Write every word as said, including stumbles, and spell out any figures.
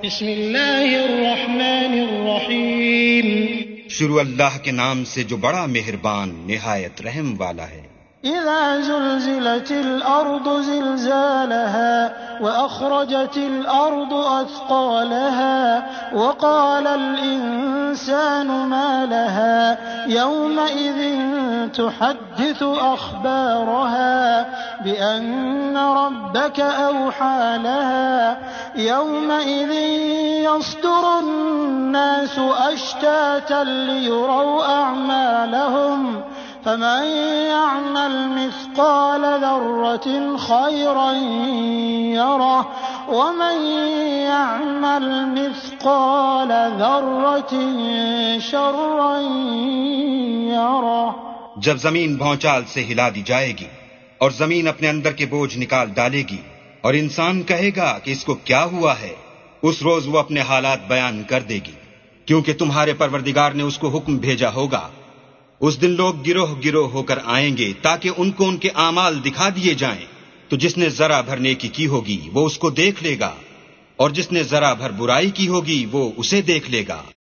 بسم اللہ الرحمن الرحیم. شروع اللہ کے نام سے جو بڑا مہربان نہایت رحم والا ہے. اذا زلزلت الارض زلزالها واخرجت الارض اثقالها وقال الانسان ما لها يومئذ تحدث اخبارها بان ربك اوحى لها يومئذ يصدر الناس اشتاتا ليروا اعمالهم فمن يعمل مثقال ذرة خيرا يره ومن يعمل مثقال ذرة شرا يره. جب زمین بھونچال سے ہلا دی جائے گی اور زمین اپنے اندر کے بوجھ نکال ڈالے گی اور انسان کہے گا کہ اس کو کیا ہوا ہے، اس روز وہ اپنے حالات بیان کر دے گی، کیونکہ تمہارے پروردگار نے اس کو حکم بھیجا ہوگا. اس دن لوگ گروہ گروہ ہو کر آئیں گے تاکہ ان کو ان کے اعمال دکھا دیے جائیں. تو جس نے ذرا بھر نیکی کی ہوگی وہ اس کو دیکھ لے گا، اور جس نے ذرا بھر برائی کی ہوگی وہ اسے دیکھ لے گا.